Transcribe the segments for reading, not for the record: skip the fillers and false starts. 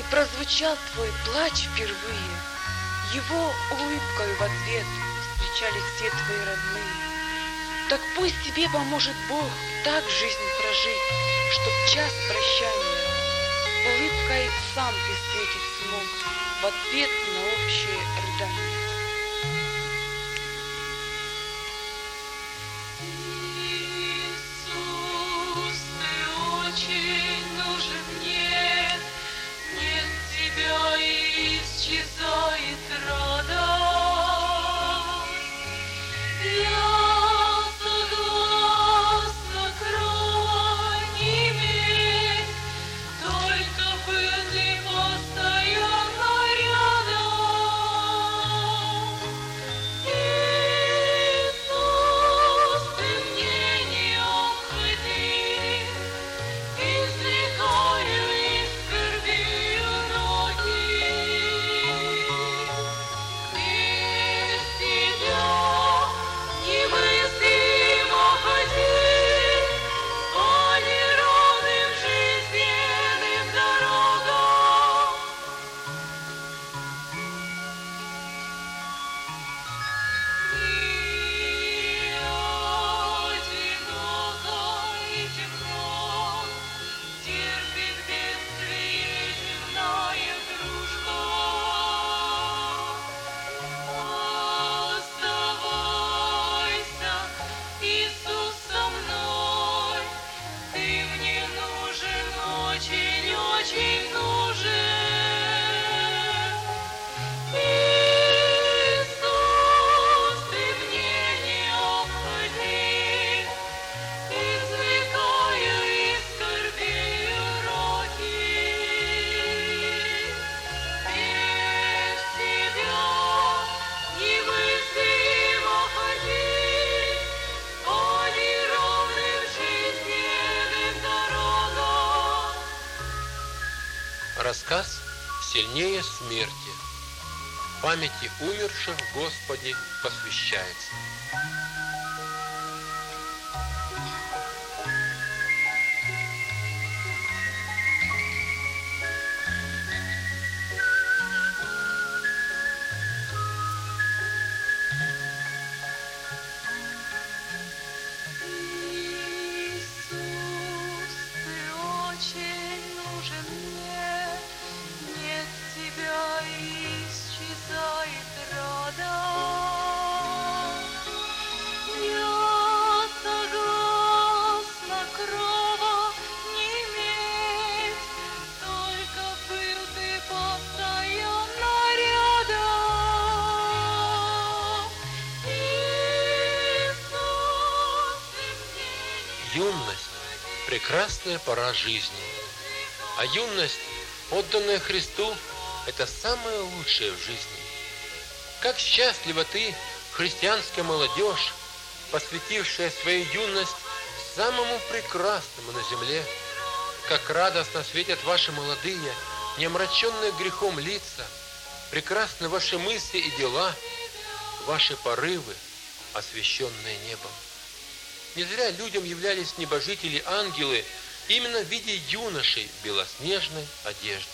прозвучал твой плач впервые, его улыбкой в ответ встречали все твои родные. Так пусть тебе поможет Бог так жизнь прожить, чтоб час прощания улыбкой сам ты встретить смог в ответ на общее рыдание. Иисус, ты очень нужен мне, нет тебя и исчезает радость. Я согласна крайне иметь, только бы ты постоянно рядом. Иисус, ты мне необходим, извлекаю из скорби уроки. Без тебя немыслимо ходить по неровным жизненным дорогам. Мне одиноко и темно, терпит бедствие земная дружба. Оставайся, Иисус, со мной, ты мне нужен, очень-очень нужен. Иисус, ты мне необходим, извлекаю из скорби уроки. Без тебя немыслимо ходить по неровным жизненным дорогам. Рассказ сильнее смерти. Памяти умерших Господи посвящается. Иисус, ты очень нужен мне, нет тебя и исчезает радость. Я согласна крова не иметь, только был ты постоянно рядом. Иисус, ты мне Юность – прекрасная пора жизни. А юность, отданная Христу, это самое лучшее в жизни. Как счастлива ты, христианская молодежь, посвятившая свою юность самому прекрасному на земле. Как радостно светят ваши молодые, не омраченные грехом лица, прекрасны ваши мысли и дела, ваши порывы, освященные небом. Не зря людям являлись небожители-ангелы именно в виде юношей в белоснежной одежде.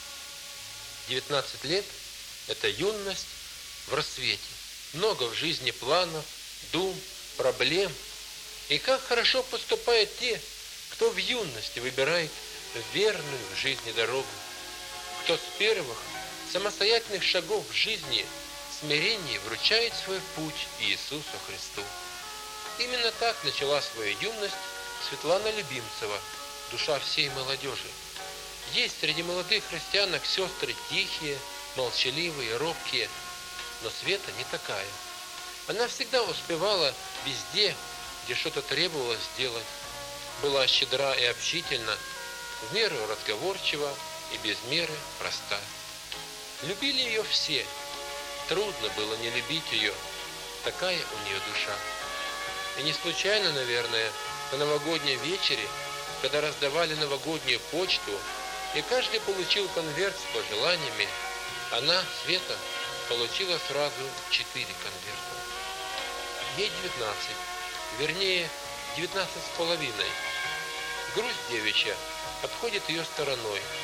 19 лет – это юность в рассвете. Много в жизни планов, дум, проблем. И как хорошо поступают те, кто в юности выбирает верную в жизни дорогу, кто с первых самостоятельных шагов в жизни в смирении вручает свой путь Иисусу Христу. Именно так начала свою юность Светлана Любимцева, душа всей молодежи. Есть среди молодых христианок сестры тихие, молчаливые, робкие, но Света не такая. Она всегда успевала везде, где что-то требовалось сделать. Была щедра и общительна, в меру разговорчива и без меры проста. Любили ее все. Трудно было не любить ее. Такая у нее душа. И не случайно, наверное, на новогоднем вечере, когда раздавали новогоднюю почту, и каждый получил конверт с пожеланиями, она, Света, получила сразу 4 конверта. Ей 19, вернее, 19 с половиной. Грусть девичья обходит ее стороной.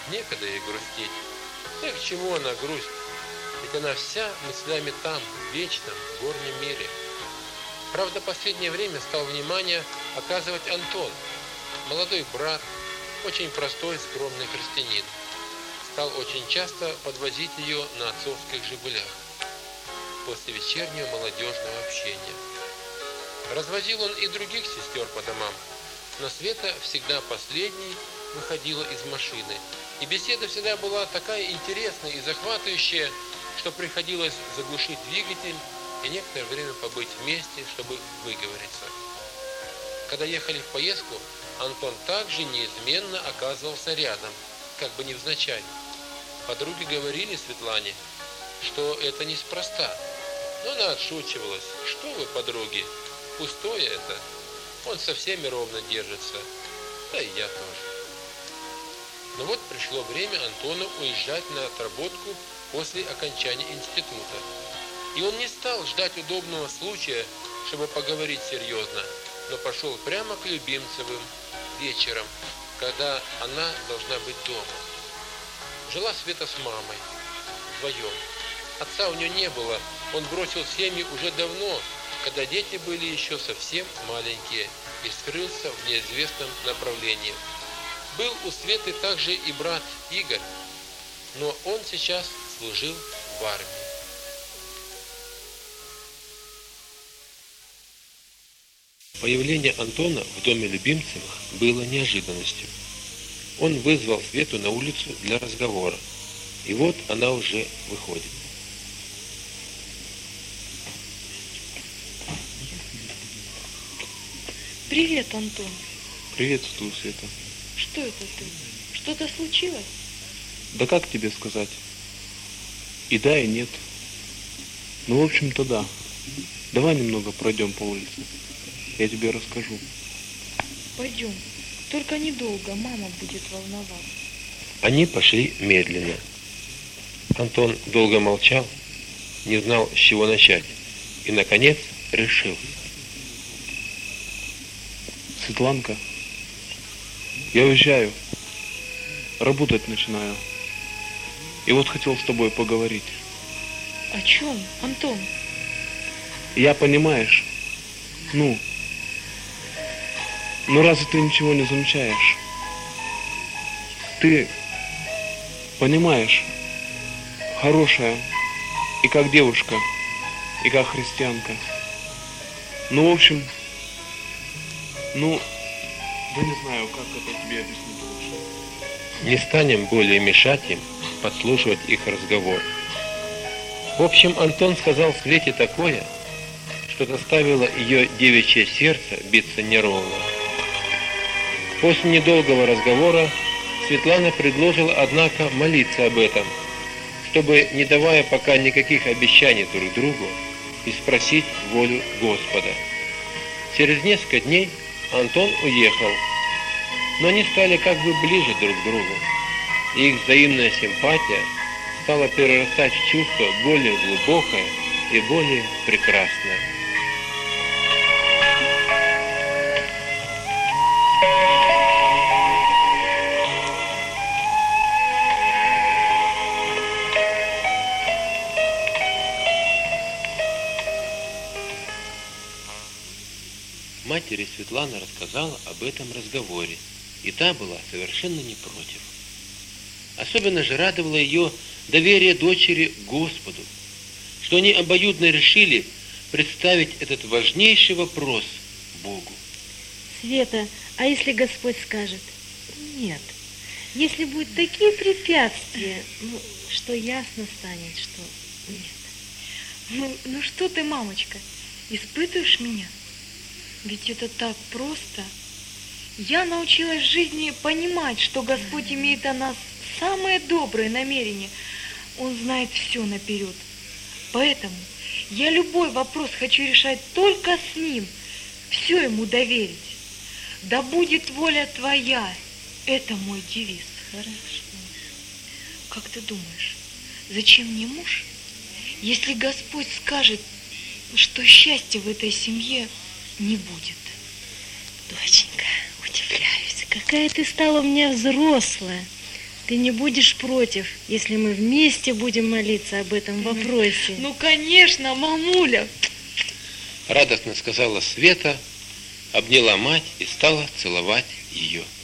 некогда ей грустить. Да к чему она грусть? Ведь она вся мыслями там, в вечном горнем мире. Правда, последнее время стал внимание оказывать Антон, молодой брат, очень простой, скромный христианин. Стал очень часто подвозить ее на отцовских «Жигулях» после вечернего молодежного общения. Развозил он и других сестер по домам, но Света всегда последней выходила из машины, и беседа всегда была такая интересная и захватывающая, что приходилось заглушить двигатель и некоторое время побыть вместе, чтобы выговориться. Когда ехали в поездку, Антон также неизменно оказывался рядом, как бы невзначай. Подруги говорили Светлане, что это неспроста, но она отшучивалась. Что вы, подруги, пустое это, он со всеми ровно держится, да и я тоже. Но вот пришло время Антону уезжать на отработку после окончания института. И он не стал ждать удобного случая, чтобы поговорить серьезно, но пошел прямо к Любимцевым вечером, когда она должна быть дома. Жила Света с мамой, вдвоем. Отца у нее не было, он бросил семью уже давно, когда дети были еще совсем маленькие, и скрылся в неизвестном направлении. Был у Светы также и брат Игорь, но он сейчас служил в армии. Появление Антона в доме Любимцевых было неожиданностью. Он вызвал Свету на улицу для разговора, и вот она уже выходит. Привет, Антон. Приветствую, Света. Что это ты? Что-то случилось? Да как тебе сказать? И да, и нет. Ну, в общем-то, да. Давай немного пройдем по улице. Я тебе расскажу. Пойдем. Только недолго, мама будет волноваться. Они пошли медленно. Антон долго молчал, не знал, с чего начать, и, наконец, решил. Светланка, я уезжаю. Работать начинаю. И вот хотел с тобой поговорить. О чем, Антон? Я, понимаешь, ну разве ты ничего не замечаешь? Ты понимаешь, хорошая и как девушка, и как христианка. Ну, в общем, да не знаю, как это тебе объяснить лучше. Не станем более мешать им подслушивать их разговор. В общем, Антон сказал Свете такое, что заставило ее девичье сердце биться неровно. После недолгого разговора Светлана предложила, однако, молиться об этом, чтобы, не давая пока никаких обещаний друг другу, и спросить волю Господа. Через несколько дней Антон уехал, но они стали как бы ближе друг к другу, и их взаимная симпатия стала перерастать в чувство более глубокое и более прекрасное. Матери Светлана рассказала об этом разговоре, и та была совершенно не против. Особенно же радовало ее доверие дочери к Господу, что они обоюдно решили представить этот важнейший вопрос Богу. Света, а если Господь скажет нет? Если будут такие препятствия, что ясно станет, что нет. Ну что ты, мамочка, испытываешь меня? Ведь это так просто. Я научилась в жизни понимать, что Господь имеет о нас самое доброе намерение. Он знает все наперед. Поэтому я любой вопрос хочу решать только с Ним, все Ему доверить. Да будет воля Твоя. Это мой девиз. Хорошо. Как ты думаешь, зачем мне муж, если Господь скажет, что счастья в этой семье не будет? Доченька, удивляюсь, какая ты стала у меня взрослая. Ты не будешь против, если мы вместе будем молиться об этом вопросе? Ну, конечно, мамуля. Радостно сказала Света, обняла мать и стала целовать ее.